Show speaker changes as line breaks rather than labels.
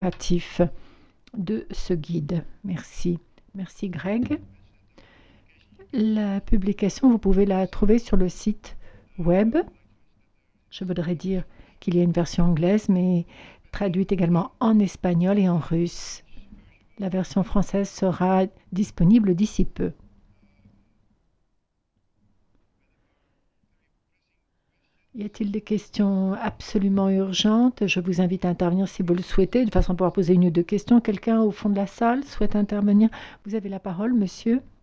Actif de ce guide. Merci. Merci Greg. La publication, vous pouvez la trouver sur le site web. Je voudrais dire qu'il y a une version anglaise, mais traduite également en espagnol et en russe. La version française sera disponible d'ici peu. Y a-t-il des questions absolument urgentes? Je vous invite à intervenir si vous le souhaitez, de façon à pouvoir poser une ou deux questions. Quelqu'un au fond de la salle souhaite intervenir? Vous avez la parole, monsieur.